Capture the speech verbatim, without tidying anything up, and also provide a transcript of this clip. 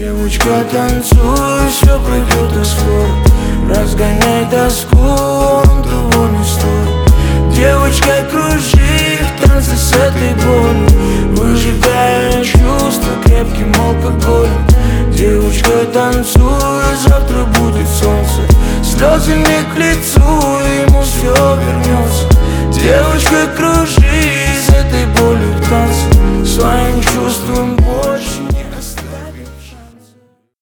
Девочка, танцуй, все пройдет так скоро. Разгоняй тоску, он того не стоит. Девочка, кружи в танце с этой болью, выжигая чувства крепким алкоголем. Девочка, танцуй, завтра будет солнце. Слезы не к лицу, ему все вернется. Девочка, кружи